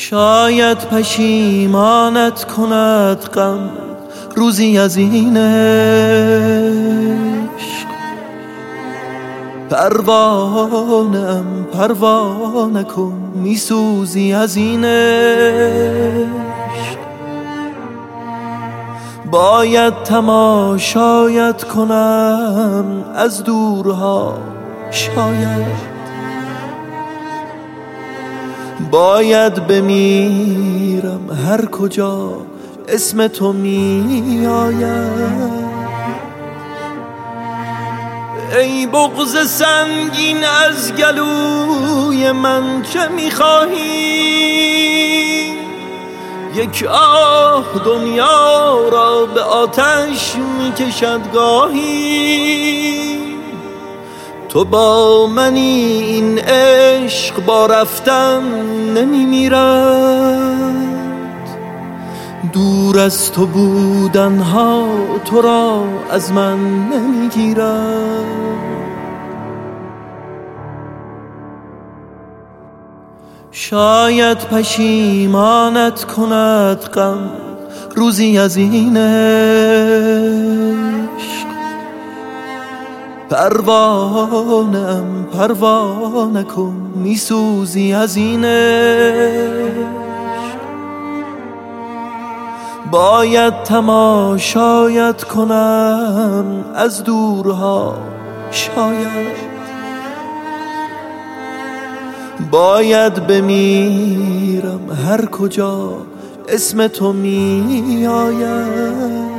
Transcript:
شاید پشیمانت کند غم روزی از این عشق. پروانه‌ام پروانه کن، میسوزی از این عشق. باید تماشایت کنم از دورها، شاید باید بمیرم هر کجا اسم تو می آید. ای بغض سنگین از گلوی من چه میخواهی؟ یک آه دنیا را به آتش میکشد گاهی. تو با منی، این عشق با رفتن نمیمیرد. دور از تو بودنها تو را از من نمیگیرد. شاید پشیمانت کند غم روزی از این عشق. پروانه‌ام پروانه کن، میسوزی از این عشق. باید تماشایت کنم از دورها، شاید باید بمیرم هر کجا اسم تو می آید.